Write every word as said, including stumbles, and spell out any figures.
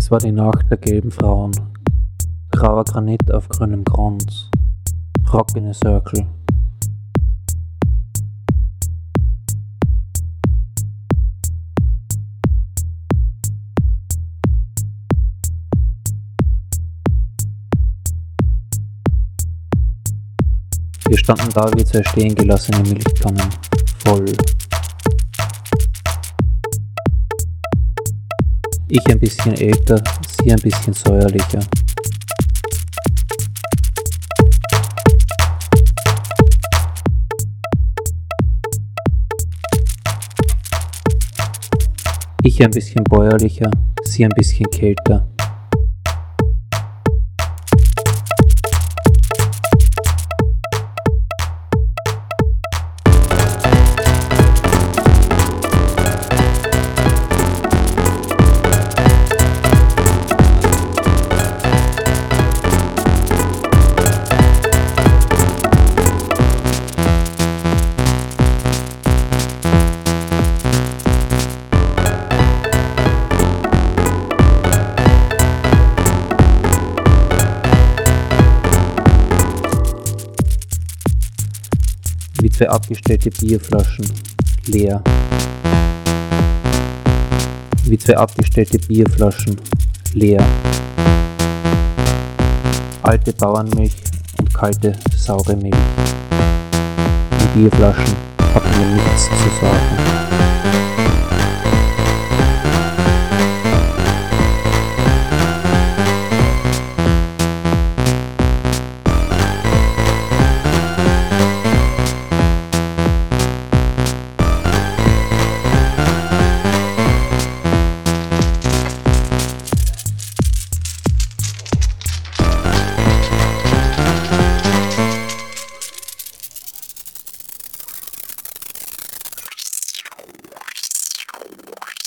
Es war die Nacht der gelben Frauen. Grauer Granit auf grünem Grund. Rock in a Circle. Wir standen da wie zwei stehengelassene Milchkannen. Voll. Ich ein bisschen älter, sie ein bisschen säuerlicher. Ich ein bisschen bäuerlicher, sie ein bisschen kälter. Wie zwei abgestellte Bierflaschen, leer. Wie zwei abgestellte Bierflaschen, leer. Alte Bauernmilch und kalte, saure Milch. Die Bierflaschen hatten mir nichts zu sagen.